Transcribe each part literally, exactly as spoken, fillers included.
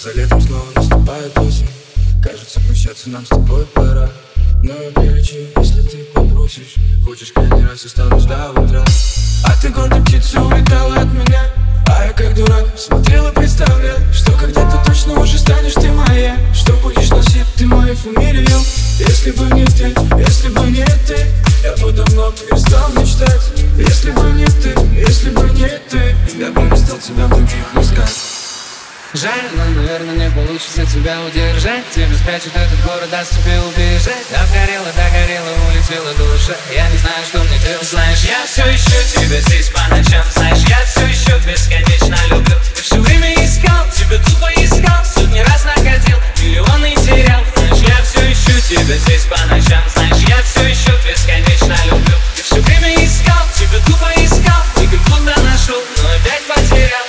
За летом снова наступает осень. Кажется, прощаться нам с тобой пора. Но я прилечу, если ты попросишь. Хочешь крайний раз, останусь до утра. А ты гордой птицей улетала от меня, а я как дурак смотрел и представлял, что когда-то точно уже станешь ты моя, что будешь носить ты мою фамилию. Если бы не ты, если бы не ты, я бы давно перестал мечтать. Если бы не ты, если бы не ты, я бы не стал тебя в других искать. Жаль, но, наверное, не получится тебя удержать. Тебе спрячет этот город, даст тебе убежать. Обгорела, догорела, улетела душа. Я не знаю, что мне делать. Знаешь, я все ищу тебя здесь по ночам. Знаешь, я все еще бесконечно люблю. Ты все время искал, тебя тупо искал. Сотни раз находил, миллионы терял. Знаешь, я все ищу тебя здесь по ночам. Знаешь, я все еще бесконечно люблю. Ты все время искал, тебя тупо искал. И как будто нашел, но опять потерял.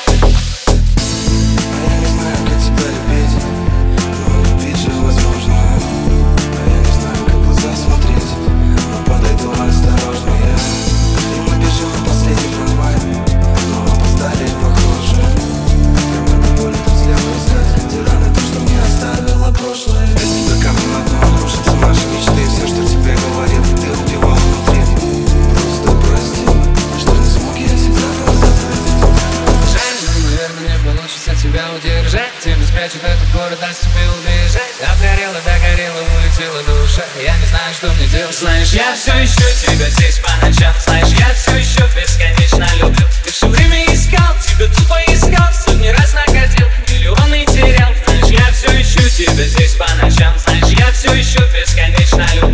Удержать, тебе спрячет этот город, даст тебе убежать. Обгорела, догорела, улетела душа. Я не знаю, что мне делать. Знаешь, я все ищу тебя здесь по ночам. Знаешь, я все еще бесконечно люблю. Ты все время искал, тебя тупо искал. Сотни раз находил, миллионы терял. Знаешь, я все ищу тебя здесь по ночам. Знаешь, я все еще бесконечно люблю.